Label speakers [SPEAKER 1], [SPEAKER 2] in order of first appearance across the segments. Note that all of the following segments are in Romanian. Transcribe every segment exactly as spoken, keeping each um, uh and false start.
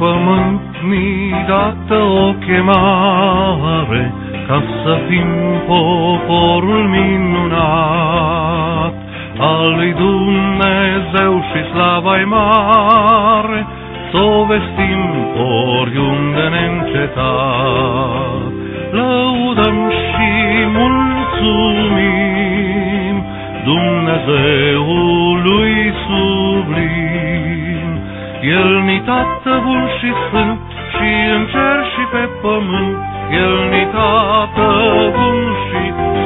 [SPEAKER 1] pământ mi-i dată o chemare, ca să fim poporul minunat al lui Dumnezeu și slava-i mare, s-o vestim oriunde neîncetat. Lăudăm și mulțumim Dumnezeului sublim. El ni Tată bun și sfânt, și în cer și pe pământ, El ni Tată bun și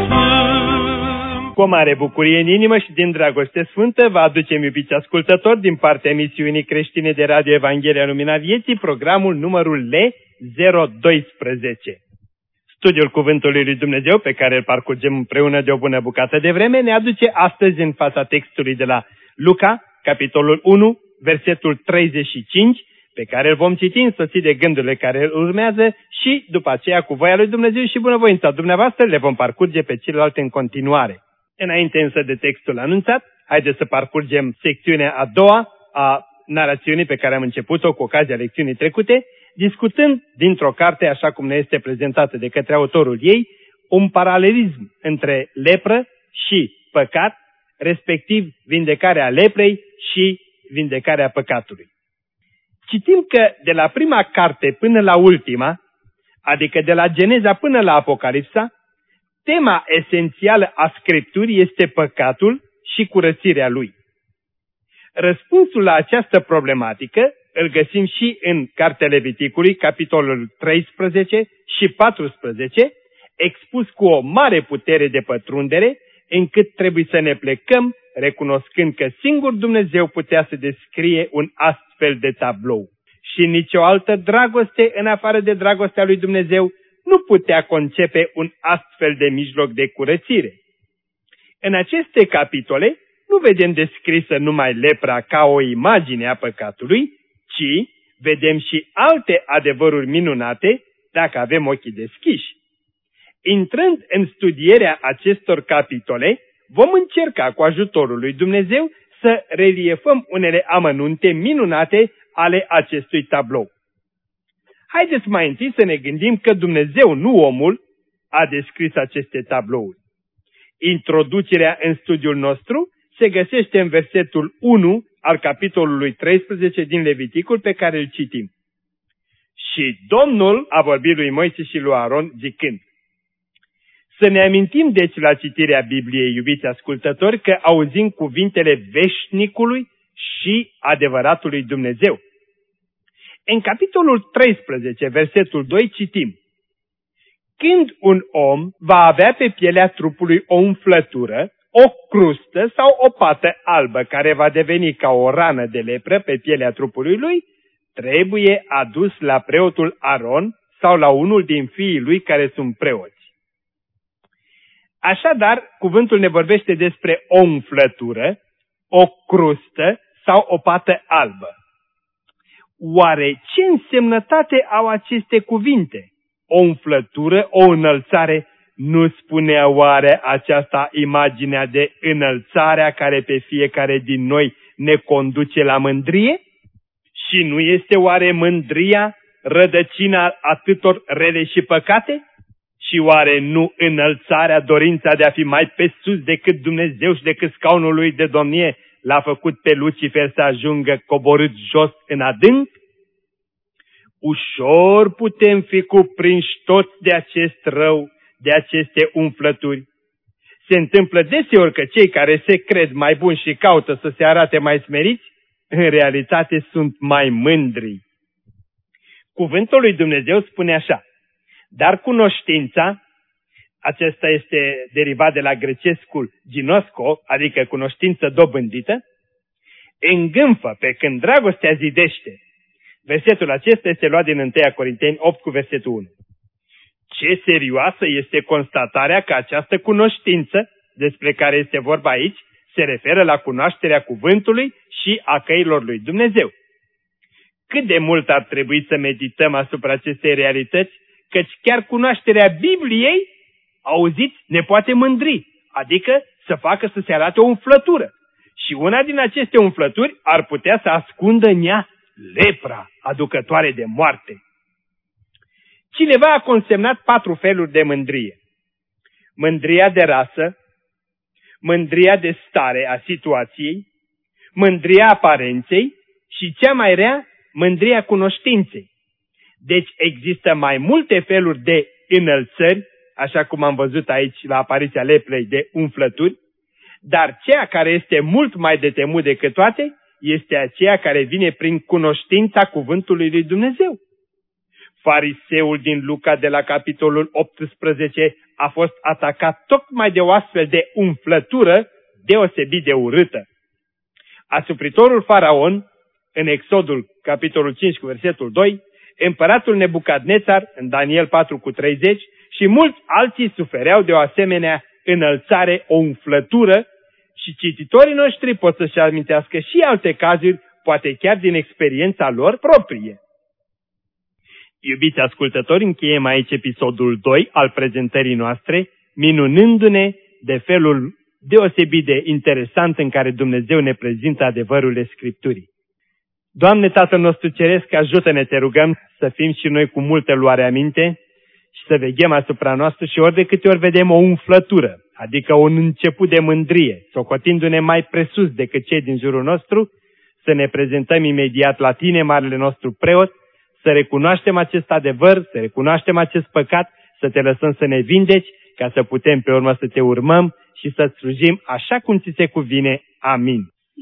[SPEAKER 1] sfânt.
[SPEAKER 2] Cu o mare bucurie în inimă și din dragoste sfântă vă aducem, iubiți ascultători, din partea emisiunii creștine de Radio Evanghelia Lumina Vieții, programul numărul L zero doisprezece. Studiul Cuvântului lui Dumnezeu, pe care îl parcurgem împreună de o bună bucată de vreme, ne aduce astăzi în fața textului de la Luca, capitolul unu, versetul treizeci și cinci, pe care îl vom citi însoțit de gândurile care îl urmează și, după aceea, cu voia lui Dumnezeu și bunăvoința dumneavoastră, le vom parcurge pe celelalte în continuare. Înainte însă de textul anunțat, haideți să parcurgem secțiunea a doua a narațiunii pe care am început-o cu ocazia lecțiunii trecute, discutând dintr-o carte, așa cum ne este prezentată de către autorul ei, un paralelism între lepră și păcat, respectiv vindecarea leprei și vindecarea păcatului. Citim că de la prima carte până la ultima, adică de la Geneza până la Apocalipsa, tema esențială a Scripturii este păcatul și curățirea lui. Răspunsul la această problematică îl găsim și în Cartea Leviticului, capitolul treisprezece și paisprezece, expus cu o mare putere de pătrundere, încât trebuie să ne plecăm, recunoscând că singur Dumnezeu putea să descrie un astfel de tablou. Și nicio altă dragoste, în afară de dragostea lui Dumnezeu, nu putea concepe un astfel de mijloc de curățire. În aceste capitole nu vedem descrisă numai lepra ca o imagine a păcatului, ci vedem și alte adevăruri minunate dacă avem ochii deschiși. Intrând în studierea acestor capitole, vom încerca cu ajutorul lui Dumnezeu să reliefăm unele amănunte minunate ale acestui tablou. Haideți mai întâi să ne gândim că Dumnezeu, nu omul, a descris aceste tablouri. Introducerea în studiul nostru se găsește în versetul unu al capitolului treisprezece din Leviticul pe care îl citim. Și Domnul a vorbit lui Moise și lui Aron zicând. Să ne amintim deci la citirea Bibliei, iubiți ascultători, că auzim cuvintele veșnicului și adevăratului Dumnezeu. În capitolul treisprezece, versetul doi, citim. Când un om va avea pe pielea trupului o umflătură, o crustă sau o pată albă care va deveni ca o rană de lepră pe pielea trupului lui, trebuie adus la preotul Aron sau la unul din fiii lui care sunt preoți. Așadar, cuvântul ne vorbește despre o umflătură, o crustă sau o pată albă. Oare ce însemnătate au aceste cuvinte? O umflătură, o înălțare? Nu spunea oare aceasta imaginea de înălțarea care pe fiecare din noi ne conduce la mândrie? Și nu este oare mândria rădăcina atâtor rele și păcate? Și oare nu înălțarea, dorința de a fi mai pe sus decât Dumnezeu și decât scaunul lui de domnie l-a făcut pe Lucifer să ajungă coborât jos în adânc? Ușor putem fi cuprinși toți de acest rău, de aceste umflături. Se întâmplă deseori că cei care se cred mai buni și caută să se arate mai smeriți, în realitate sunt mai mândri. Cuvântul lui Dumnezeu spune așa, dar cunoștința, acesta este derivat de la grecescul ginosco, adică cunoștință dobândită, îngânfă pe când dragostea zidește. Versetul acesta este luat din întâi Corinteni opt cu versetul unu. Ce serioasă este constatarea că această cunoștință, despre care este vorba aici, se referă la cunoașterea cuvântului și a căilor lui Dumnezeu. Cât de mult ar trebui să medităm asupra acestei realități, căci chiar cunoașterea Bibliei, auziți, ne poate mândri, adică să facă să se arate o umflătură. Și una din aceste umflături ar putea să ascundă în ea lepra aducătoare de moarte. Cineva a consemnat patru feluri de mândrie. Mândria de rasă, mândria de stare a situației, mândria aparenței și cea mai rea, mândria cunoștinței. Deci există mai multe feluri de înălțări, așa cum am văzut aici la apariția leprei de umflături, dar cea care este mult mai de temut decât toate este aceea care vine prin cunoștința cuvântului lui Dumnezeu. Fariseul din Luca de la capitolul optsprezece a fost atacat tocmai de o astfel de umflătură deosebit de urâtă. Asupritorul Faraon, în Exodul capitolul cinci cu versetul doi, împăratul Nebucadnețar, în Daniel patru cu treizeci, și mulți alții sufereau de o asemenea înălțare, o umflătură, și cititorii noștri pot să-și amintească și alte cazuri, poate chiar din experiența lor proprie. Iubiți ascultători, încheiem aici episodul doi al prezentării noastre, minunându-ne de felul deosebit de interesant în care Dumnezeu ne prezintă adevărurile Scripturii. Doamne, Tatăl nostru Ceresc, ajută-ne, te rugăm, să fim și noi cu multă luare aminte și să veghem asupra noastră și ori de câte ori vedem o umflătură, adică un început de mândrie, socotindu-ne mai presus decât cei din jurul nostru, să ne prezentăm imediat la Tine, Marele nostru Preot, să recunoaștem acest adevăr, să recunoaștem acest păcat, să Te lăsăm să ne vindeci, ca să putem pe urmă să Te urmăm și să-Ți slujim așa cum Ți se cuvine. Amin.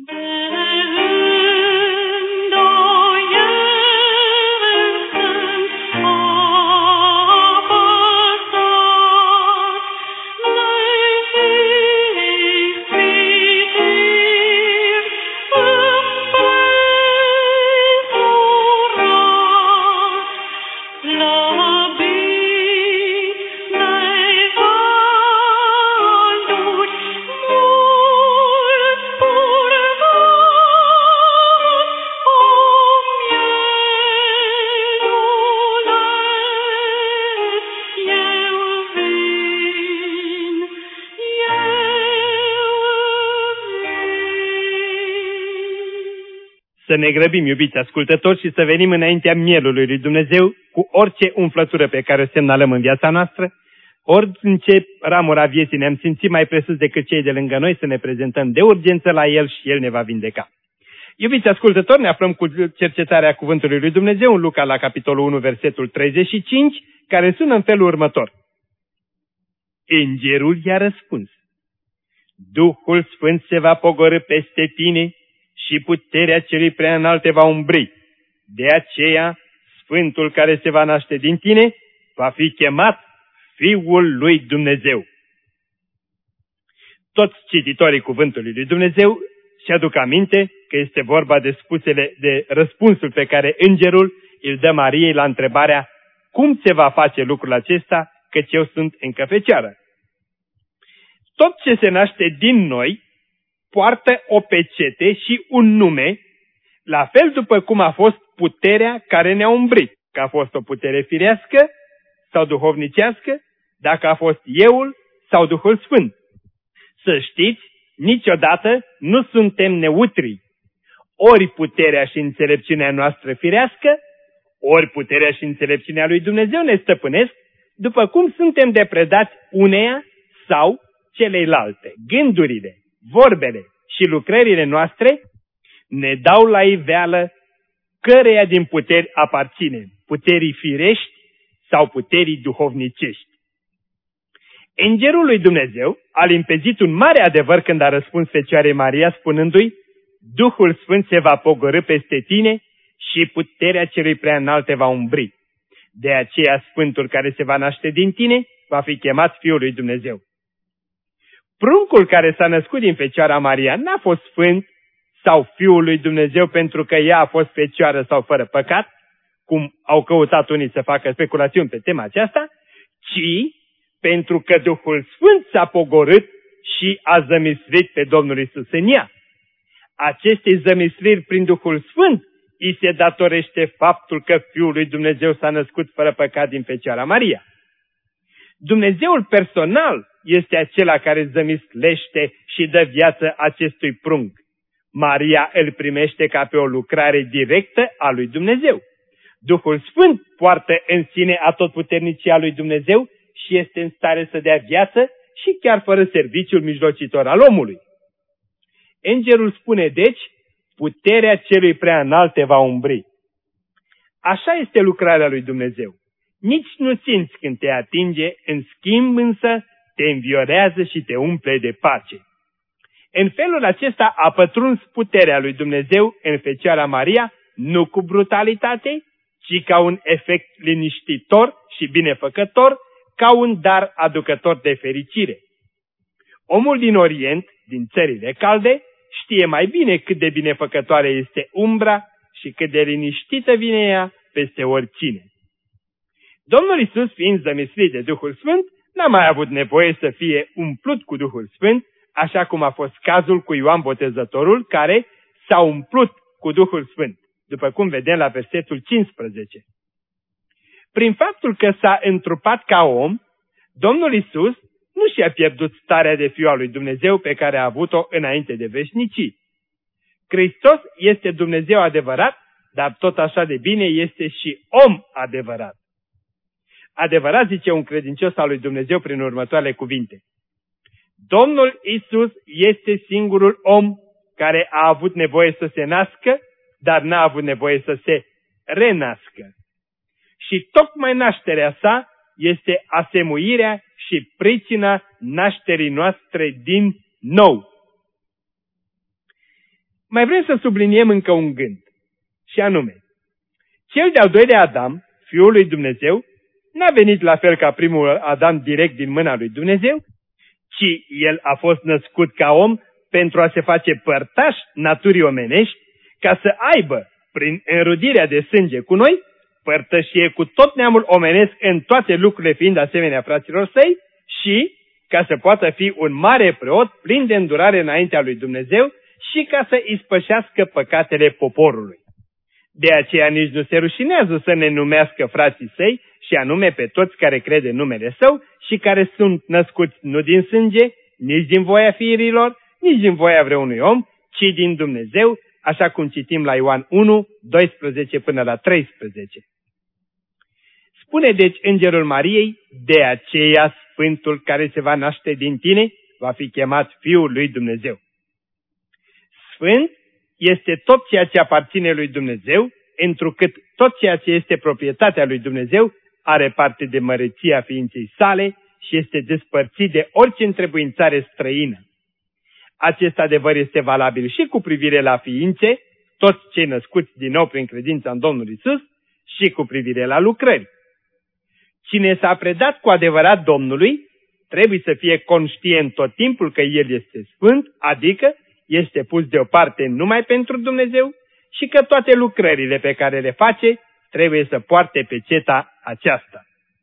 [SPEAKER 2] Să ne grăbim, iubiți ascultători, și să venim înaintea mielului lui Dumnezeu cu orice umflătură pe care o semnalăm în viața noastră, ori în ce ramura vieții ne-am simțit mai presus decât cei de lângă noi, să ne prezentăm de urgență la El și El ne va vindeca. Iubiți ascultători, ne aflăm cu cercetarea cuvântului lui Dumnezeu în Luca la capitolul unu, versetul treizeci și cinci, care sună în felul următor. Îngerul i-a răspuns: Duhul Sfânt se va pogorî peste tine și puterea celui prea înalt te va umbri. De aceea, Sfântul care se va naște din tine va fi chemat Fiul lui Dumnezeu. Toți cititorii cuvântului lui Dumnezeu și-aduc aminte că este vorba de spusele de răspunsul pe care îngerul îl dă Mariei la întrebarea cum se va face lucrul acesta, căci eu sunt încă fecioară. Tot ce se naște din noi poartă o pecete și un nume, la fel după cum a fost puterea care ne-a umbrit, că a fost o putere firească sau duhovnicească, dacă a fost euul sau Duhul Sfânt. Să știți, niciodată nu suntem neutri. Ori puterea și înțelepciunea noastră firească, ori puterea și înțelepciunea lui Dumnezeu ne stăpânesc, după cum suntem depredați uneia sau celeilalte. Gândurile, vorbele și lucrările noastre ne dau la iveală căreia din puteri aparținem, puterii firești sau puterii duhovnicești. Îngerul lui Dumnezeu a limpezit un mare adevăr când a răspuns Fecioarei Maria spunându-i: Duhul Sfânt se va pogorî peste tine și puterea celui prea înalt te va umbri. De aceea Sfântul care se va naște din tine va fi chemat Fiul lui Dumnezeu. Pruncul care s-a născut din Fecioara Maria n-a fost sfânt sau Fiul lui Dumnezeu pentru că ea a fost fecioară sau fără păcat, cum au căutat unii să facă speculațiuni pe tema aceasta, ci pentru că Duhul Sfânt s-a pogorât și a zămislit pe Domnul Iisus în ea. Acestei zămisliri prin Duhul Sfânt îi se datorește faptul că Fiul lui Dumnezeu s-a născut fără păcat din Fecioara Maria. Dumnezeul personal este acela care zămislește și dă viață acestui prunc. Maria îl primește ca pe o lucrare directă a lui Dumnezeu. Duhul Sfânt poartă în sine atotputernicia lui Dumnezeu și este în stare să dea viață și chiar fără serviciul mijlocitor al omului. Îngerul spune deci, puterea celui prea înalt te va umbri. Așa este lucrarea lui Dumnezeu. Nici nu simți când te atinge, în schimb însă te înviorează și te umple de pace. În felul acesta a pătruns puterea lui Dumnezeu în Fecioara Maria, nu cu brutalitate, ci ca un efect liniștitor și binefăcător, ca un dar aducător de fericire. Omul din Orient, din țările calde, știe mai bine cât de binefăcătoare este umbra și cât de liniștită vine ea peste oricine. Domnul Iisus, fiind zămislit de Duhul Sfânt, n-a mai avut nevoie să fie umplut cu Duhul Sfânt, așa cum a fost cazul cu Ioan Botezătorul, care s-a umplut cu Duhul Sfânt, după cum vedem la versetul cincisprezece. Prin faptul că s-a întrupat ca om, Domnul Iisus nu și-a pierdut starea de Fiul al lui Dumnezeu pe care a avut-o înainte de veșnicii. Hristos este Dumnezeu adevărat, dar tot așa de bine este și om adevărat. Adevărat, zice un credincios al lui Dumnezeu prin următoarele cuvinte: Domnul Iisus este singurul om care a avut nevoie să se nască, dar n-a avut nevoie să se renască. Și tocmai nașterea sa este asemuirea și pricina nașterii noastre din nou. Mai vrem să subliniem încă un gând, și anume, cel de-al doilea Adam, Fiul lui Dumnezeu, n-a venit la fel ca primul Adam direct din mâna lui Dumnezeu, ci el a fost născut ca om pentru a se face părtaș naturii omenești, ca să aibă, prin înrudirea de sânge cu noi, părtășie cu tot neamul omenesc în toate lucrurile, fiind asemenea fraților săi, și ca să poată fi un mare preot plin de îndurare înaintea lui Dumnezeu și ca să ispășească păcatele poporului. De aceea nici nu se rușinează să ne numească frații săi, și anume pe toți care crede în numele Său și care sunt născuți nu din sânge, nici din voia fiirilor, nici din voia vreunui om, ci din Dumnezeu, așa cum citim la Ioan unu, doisprezece până la treisprezece. Spune deci Îngerul Mariei, de aceea Sfântul care se va naște din tine va fi chemat Fiul lui Dumnezeu. Sfânt este tot ceea ce aparține lui Dumnezeu, întrucât tot ceea ce este proprietatea lui Dumnezeu are parte de măreția ființei sale și este despărțit de orice întrebuințare străină. Acest adevăr este valabil și cu privire la ființe, toți cei născuți din nou prin credința în Domnul Iisus, și cu privire la lucrări. Cine s-a predat cu adevărat Domnului, trebuie să fie conștient tot timpul că El este sfânt, adică este pus deoparte numai pentru Dumnezeu și că toate lucrările pe care le face trebuie să poarte peceta aceasta.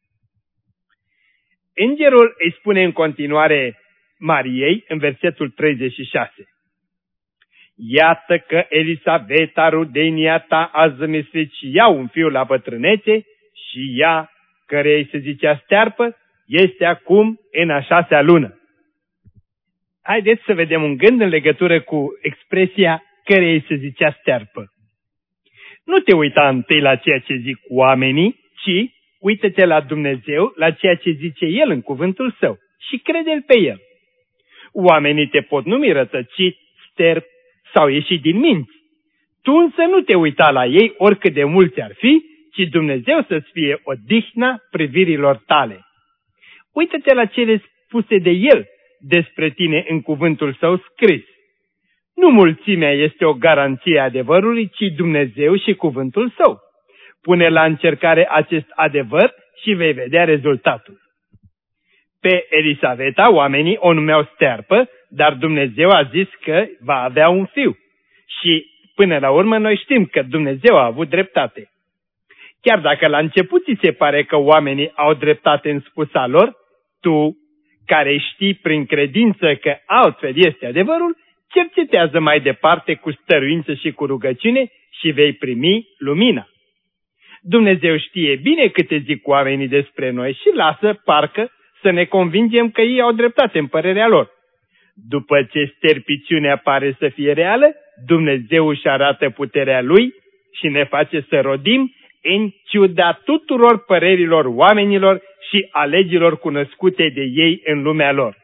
[SPEAKER 2] Îngerul îi spune în continuare Mariei în versetul treizeci și șase: Iată că Elisaveta, rudenia ta, a zămislit și ea un fiu la bătrânețe și ea, căreia se zicea stearpă, este acum în a șasea lună. Haideți să vedem un gând în legătură cu expresia căreia se zicea stearpă. Nu te uita întâi la ceea ce zic oamenii, ci uită-te la Dumnezeu, la ceea ce zice El în cuvântul Său și crede-L pe El. Oamenii te pot numi rătăcit, sterp sau ieșit din minți. Tu însă nu te uita la ei oricât de mulți ar fi, ci Dumnezeu să-ți fie odihna privirilor tale. Uită-te la cele spuse de El despre tine în cuvântul Său scris. Nu mulțimea este o garanție a adevărului, ci Dumnezeu și cuvântul Său. Pune la încercare acest adevăr și vei vedea rezultatul. Pe Elisaveta oamenii o numeau stearpă, dar Dumnezeu a zis că va avea un fiu. Și până la urmă noi știm că Dumnezeu a avut dreptate. Chiar dacă la început ți se pare că oamenii au dreptate în spusa lor, tu, care știi prin credință că altfel este adevărul, cercetează mai departe cu stăruință și cu rugăciune și vei primi lumina. Dumnezeu știe bine câte zic oamenii despre noi și lasă, parcă, să ne convingem că ei au dreptate în părerea lor. După ce sterpiciunea pare să fie reală, Dumnezeu își arată puterea Lui și ne face să rodim în ciuda tuturor părerilor oamenilor și a legilor cunoscute de ei în lumea lor.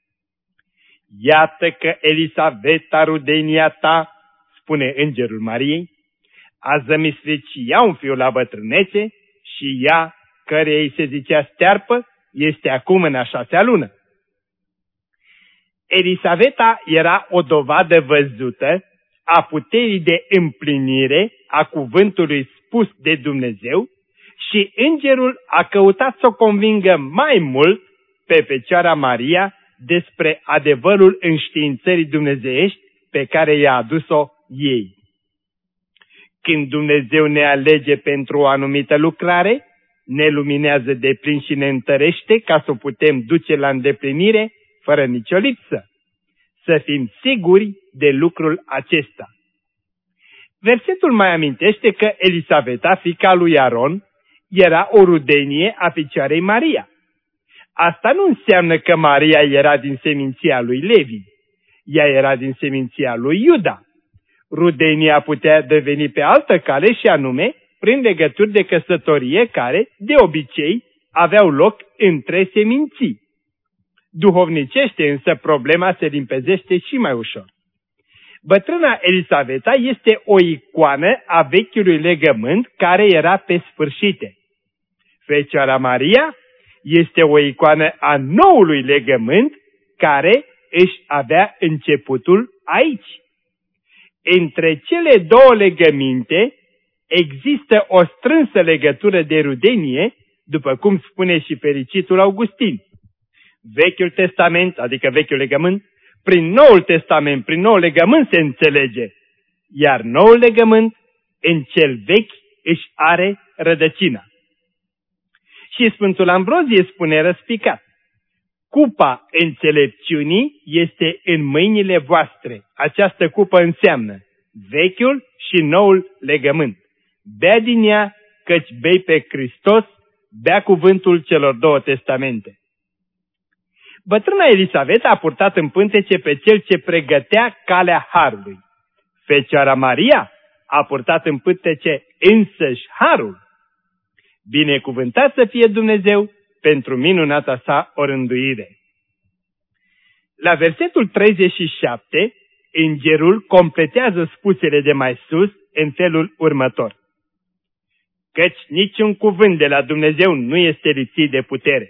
[SPEAKER 2] Iată că Elisaveta, rudenia ta, spune îngerul Mariei, a zămislit și ea un fiu la bătrânețe și ea, căreia îi se zicea stearpă, este acum în a șasea lună. Elisaveta era o dovadă văzută a puterii de împlinire a cuvântului spus de Dumnezeu și îngerul a căutat să o convingă mai mult pe Fecioara Maria despre adevărul înștiințării dumnezeiești pe care i-a adus-o ei. Când Dumnezeu ne alege pentru o anumită lucrare, ne luminează de plin și ne întărește ca să o putem duce la îndeplinire fără nicio lipsă. Să fim siguri de lucrul acesta. Versetul mai amintește că Elisaveta, fiica lui Aron, era o rudenie a Fecioarei Maria. Asta nu înseamnă că Maria era din seminția lui Levi. Ea era din seminția lui Iuda. Rudenia putea deveni pe altă cale și anume prin legături de căsătorie care, de obicei, aveau loc între seminții. Duhovnicește însă problema se limpezește și mai ușor. Bătrâna Elisaveta este o icoană a vechiului legământ care era pe sfârșite. Fecioara Maria este o icoană a noului legământ care își avea începutul aici. Între cele două legăminte există o strânsă legătură de rudenie, după cum spune și fericitul Augustin. Vechiul Testament, adică Vechiul Legământ, prin Noul Testament, prin Noul Legământ se înțelege, iar Noul Legământ în cel vechi își are rădăcina. Și Sfântul Ambrozie spune răspicat, cupa înțelepciunii este în mâinile voastre. Această cupă înseamnă Vechiul și Noul Legământ. Bea din ea, căci bei pe Hristos, bea cuvântul celor două testamente. Bătrâna Elisaveta a purtat în pântece pe cel ce pregătea calea harului. Fecioara Maria a purtat în pântece însăși harul. Binecuvântat să fie Dumnezeu pentru minunata sa orânduire. La versetul treizeci și șapte, îngerul completează spusele de mai sus în felul următor. Căci niciun cuvânt de la Dumnezeu nu este lipsit de putere.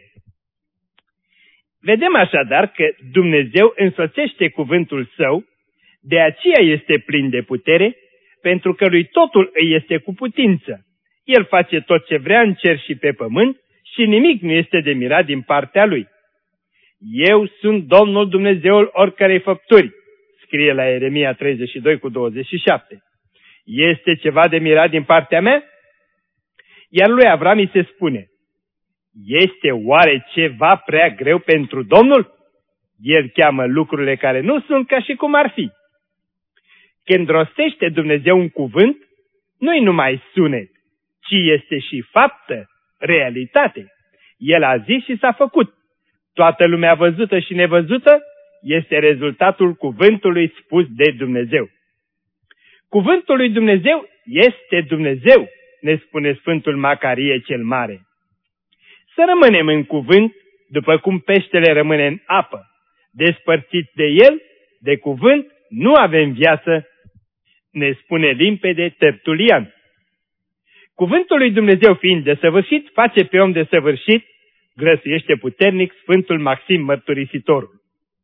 [SPEAKER 2] Vedem așadar că Dumnezeu însoțește cuvântul său, de aceea este plin de putere, pentru că lui totul îi este cu putință. El face tot ce vrea în cer și pe pământ și nimic nu este de mirat din partea lui. Eu sunt Domnul Dumnezeul oricărei făpturi, scrie la Ieremia treizeci și doi cu douăzeci și șapte. Este ceva de mirat din partea mea? Iar lui Avram îi se spune, este oare ceva prea greu pentru Domnul? El cheamă lucrurile care nu sunt ca și cum ar fi. Când rostește Dumnezeu un cuvânt, nu-i numai sunet, ci este și faptă, realitate. El a zis și s-a făcut. Toată lumea văzută și nevăzută este rezultatul cuvântului spus de Dumnezeu. Cuvântul lui Dumnezeu este Dumnezeu, ne spune Sfântul Macarie cel Mare. Să rămânem în cuvânt, după cum peștele rămâne în apă. Despărțiți de el, de cuvânt, nu avem viață, ne spune limpede Tertulian. Cuvântul lui Dumnezeu fiind desăvârșit, face pe om desăvârșit, grăsuiește puternic Sfântul Maxim Mărturisitorul.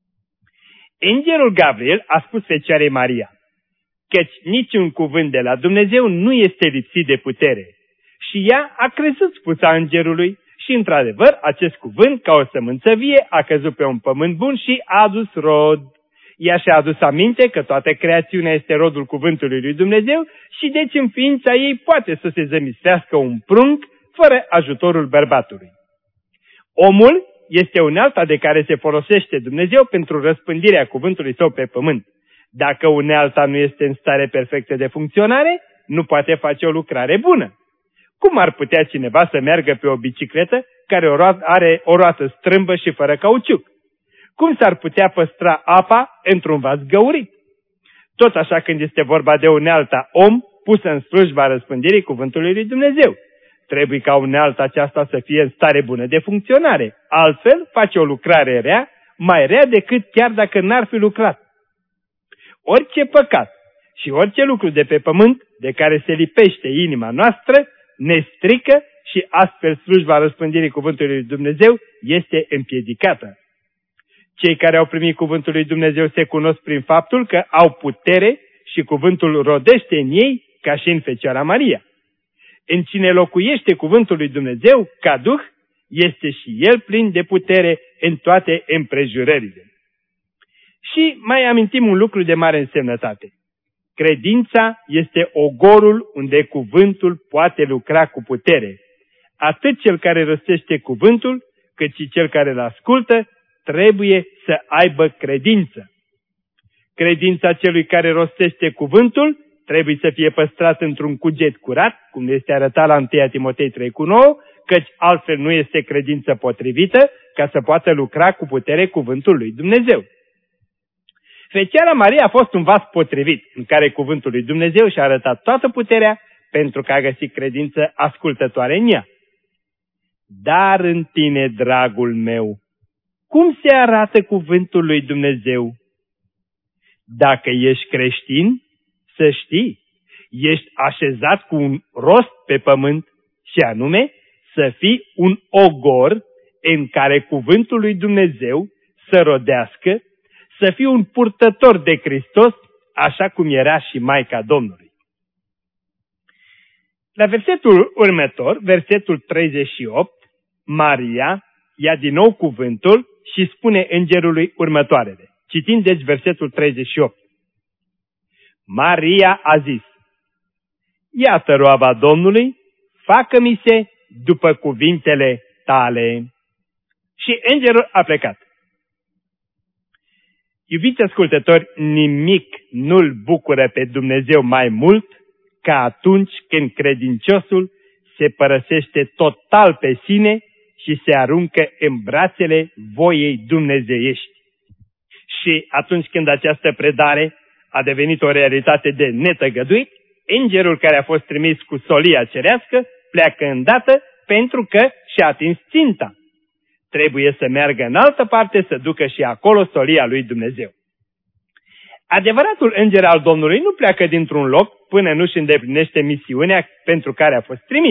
[SPEAKER 2] Îngerul Gabriel a spus Fecioarei Maria, căci niciun cuvânt de la Dumnezeu nu este lipsit de putere. Și ea a crezut spusa îngerului și, într-adevăr, acest cuvânt, ca o sămânță vie, a căzut pe un pământ bun și a adus rod. Ea și-a adus aminte că toată creațiunea este rodul cuvântului lui Dumnezeu și deci în ființa ei poate să se zămislească un prunc fără ajutorul bărbatului. Omul este unealta de care se folosește Dumnezeu pentru răspândirea cuvântului său pe pământ. Dacă unealta nu este în stare perfectă de funcționare, nu poate face o lucrare bună. Cum ar putea cineva să meargă pe o bicicletă care are o roată strâmbă și fără cauciuc? Cum s-ar putea păstra apa într-un vas găurit? Tot așa când este vorba de unealta om pusă în slujba răspândirii cuvântului lui Dumnezeu. Trebuie ca unealta aceasta să fie în stare bună de funcționare. Altfel face o lucrare rea, mai rea decât chiar dacă n-ar fi lucrat. Orice păcat și orice lucru de pe pământ de care se lipește inima noastră ne strică și astfel slujba răspândirii cuvântului lui Dumnezeu este împiedicată. Cei care au primit cuvântul lui Dumnezeu se cunosc prin faptul că au putere și cuvântul rodește în ei ca și în Fecioara Maria. În cine locuiește cuvântul lui Dumnezeu ca Duh, este și el plin de putere în toate împrejurările. Și mai amintim un lucru de mare însemnătate. Credința este ogorul unde cuvântul poate lucra cu putere. Atât cel care rostește cuvântul, cât și cel care îl ascultă, trebuie să aibă credință. Credința celui care rostește cuvântul trebuie să fie păstrată într-un cuget curat, cum este arătat la întâi Timotei trei cu nouă, căci altfel nu este credință potrivită ca să poată lucra cu putere cuvântul lui Dumnezeu. Fecioara Maria a fost un vas potrivit în care cuvântul lui Dumnezeu și-a arătat toată puterea pentru că a găsit credință ascultătoare în ea. Dar în tine, dragul meu, cum se arată cuvântul lui Dumnezeu? Dacă ești creștin, să știi, ești așezat cu un rost pe pământ și anume să fii un ogor în care cuvântul lui Dumnezeu să rodească, să fii un purtător de Hristos, așa cum era și Maica Domnului. La versetul următor, versetul treizeci și opt, Maria ia din nou cuvântul și spune îngerului următoarele. Citim deci versetul treizeci și opt. Maria a zis, iată roaba Domnului, facă-mi se după cuvintele tale. Și îngerul a plecat. Iubiți ascultători, nimic nu-L bucură pe Dumnezeu mai mult ca atunci când credinciosul se părăsește total pe sine și se aruncă în brațele voiei dumnezeiești. Și atunci când această predare a devenit o realitate de netăgăduit, îngerul care a fost trimis cu solia cerească pleacă îndată pentru că și-a atins ținta. Trebuie să meargă în altă parte să ducă și acolo solia lui Dumnezeu. Adevăratul înger al Domnului nu pleacă dintr-un loc până nu-și îndeplinește misiunea pentru care a fost trimis.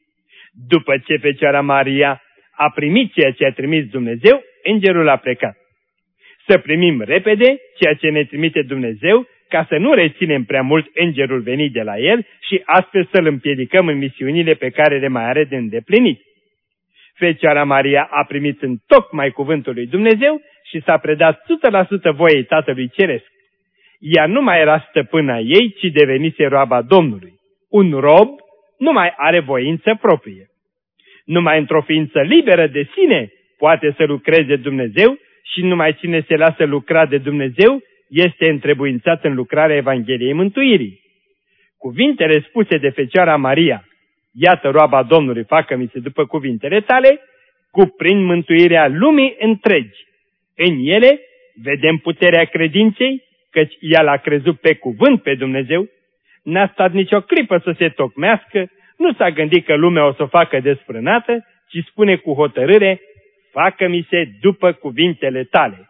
[SPEAKER 2] După ce Fecioara Maria a primit ceea ce a trimis Dumnezeu, îngerul a plecat. Să primim repede ceea ce ne trimite Dumnezeu, ca să nu reținem prea mult îngerul venit de la el și astfel să-l împiedicăm în misiunile pe care le mai are de îndeplinit. Fecioara Maria a primit în tocmai cuvântul lui Dumnezeu și s-a predat o sută la sută voiei Tatălui Ceresc. Ea nu mai era stăpâna ei, ci devenise roaba Domnului. Un rob nu mai are voință proprie. Numai într-o ființă liberă de sine poate să lucreze Dumnezeu și numai cine se lasă lucra de Dumnezeu este întrebuințat în lucrarea Evangheliei Mântuirii. Cuvintele spuse de Fecioara Maria, iată roaba Domnului, facă-mi se după cuvintele tale, cuprind mântuirea lumii întregi. În ele vedem puterea credinței, căci ea l-a crezut pe cuvânt pe Dumnezeu, n-a stat nicio clipă să se tocmească, nu s-a gândit că lumea o să o facă desfrânată, ci spune cu hotărâre, facă-mi se după cuvintele tale.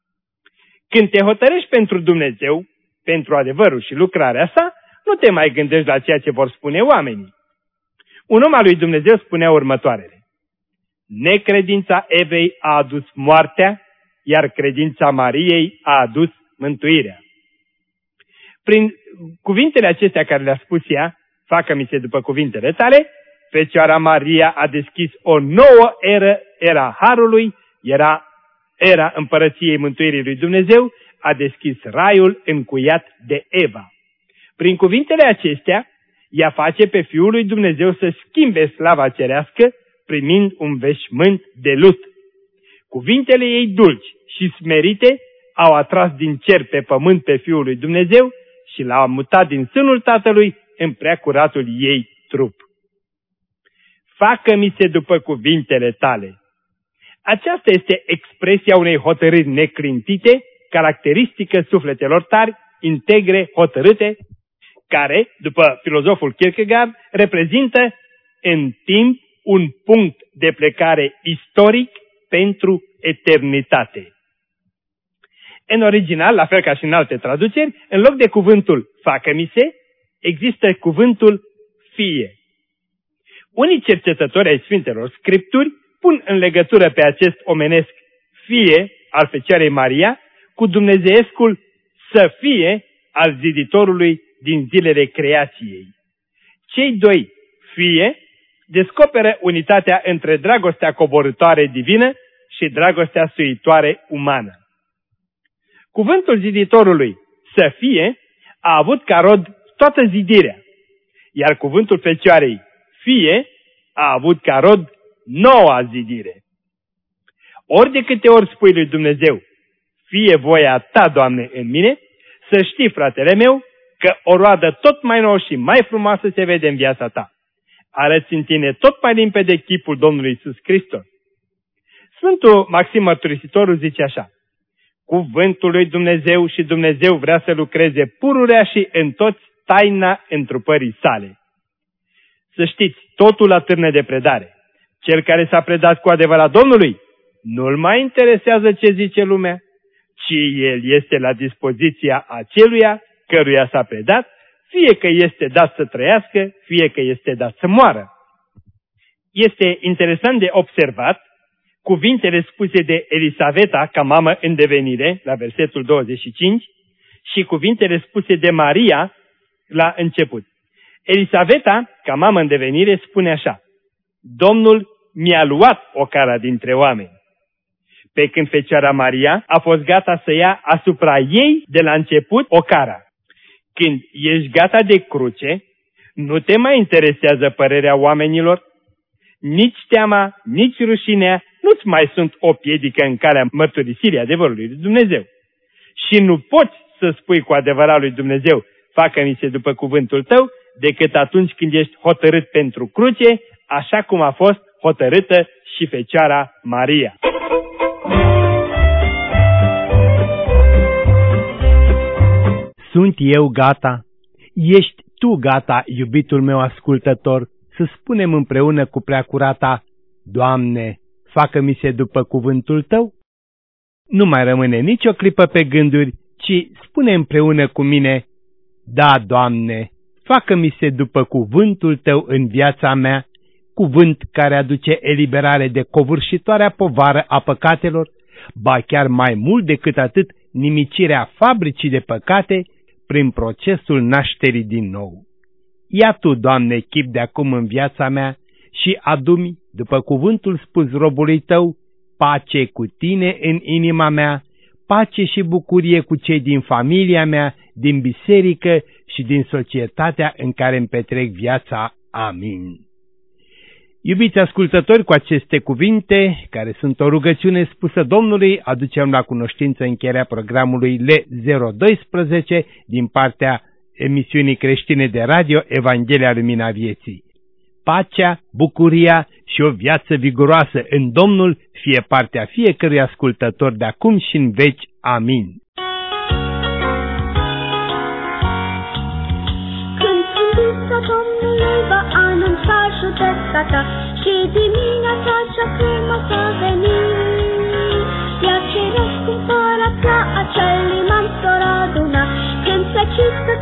[SPEAKER 2] Când te hotărăști pentru Dumnezeu, pentru adevărul și lucrarea sa, nu te mai gândești la ceea ce vor spune oamenii. Un om al lui Dumnezeu spunea următoarele. Necredința Evei a adus moartea, iar credința Mariei a adus mântuirea. Prin cuvintele acestea care le-a spus ea, facă-mi se după cuvintele tale, Fecioara Maria a deschis o nouă eră, era Harului, era era împărăției mântuirii lui Dumnezeu, a deschis raiul încuiat de Eva. Prin cuvintele acestea, ea face pe Fiul lui Dumnezeu să schimbe slava cerească, primind un veșmânt de lut. Cuvintele ei dulci și smerite au atras din cer pe pământ pe Fiul lui Dumnezeu și l-au mutat din sânul Tatălui în preacuratul ei trup. Facă-mi se după cuvintele tale. Aceasta este expresia unei hotărâri neclintite, caracteristică sufletelor tari, integre, hotărâte, care, după filozoful Kierkegaard, reprezintă în timp un punct de plecare istoric pentru eternitate. În original, la fel ca și în alte traduceri, în loc de cuvântul facă-mi-se, există cuvântul fie. Unii cercetători ai Sfintelor Scripturi pun în legătură pe acest omenesc fie al Fecioarei Maria cu dumnezeescul să fie al ziditorului din zilele creației. Cei doi fie descoperă unitatea între dragostea coborâtoare divină și dragostea suitoare umană. Cuvântul ziditorului să fie a avut ca rod toată zidirea, iar cuvântul Fecioarei fie a avut ca rod noua zidire. Ori de câte ori spui lui Dumnezeu, fie voia ta, Doamne, în mine, să știi, fratele meu, că o roadă tot mai nouă și mai frumoasă se vede în viața ta. Arăți în tine tot mai limpede chipul Domnului Iisus Hristos. Sfântul Maxim Mărturisitorul zice așa: cuvântul lui Dumnezeu și Dumnezeu vrea să lucreze pururea și în toți taina întrupării sale. Să știți, totul atârnă de predare. Cel care s-a predat cu adevărat Domnului nu-l mai interesează ce zice lumea, ci el este la dispoziția aceluia căruia s-a predat, fie că este dat să trăiască, fie că este dat să moară. Este interesant de observat cuvintele spuse de Elisaveta ca mamă în devenire, la versetul douăzeci și cinci, și cuvintele spuse de Maria la început. Elisaveta, ca mamă în devenire, spune așa: Domnul mi-a luat ocara dintre oameni. Pe când Fecioara Maria a fost gata să ia asupra ei de la început ocara. Când ești gata de cruce, nu te mai interesează părerea oamenilor, nici teama, nici rușinea nu-ți mai sunt o piedică în calea mărturisirii adevărului lui Dumnezeu. Și nu poți să spui cu adevărat lui Dumnezeu, facă-mi se după cuvântul tău, decât atunci când ești hotărât pentru cruce, așa cum a fost hotărâtă și Fecioara Maria.
[SPEAKER 3] Sunt eu gata? Ești tu gata, iubitul meu ascultător, să spunem împreună cu Preacurata: Doamne, facă-mi se după cuvântul tău? Nu mai rămâne nicio clipă pe gânduri, ci spune împreună cu mine: Da, Doamne, facă-mi se după cuvântul tău în viața mea, cuvânt care aduce eliberare de covârșitoarea povară a păcatelor, ba chiar mai mult decât atât, nimicirea fabricii de păcate prin procesul nașterii din nou. Ia tu, Doamne, chip de acum în viața mea și adu-mi, după cuvântul spus robului tău, pace cu tine în inima mea, pace și bucurie cu cei din familia mea, din biserică și din societatea în care îmi petrec viața. Amin. Iubiți ascultători, cu aceste cuvinte, care sunt o rugăciune spusă Domnului, aducem la cunoștință încheierea programului L zero doisprezece din partea emisiunii creștine de radio Evanghelia Lumina Vieții. Pacea, bucuria și o viață viguroasă în Domnul fie partea fiecărui ascultător de acum și în veci. Amin.
[SPEAKER 4] Când Sfântița Domnului va anunța judecata și dimineața cea frumoasă veni, iar cei răscumpărați la acel liman s-or aduna, când se cită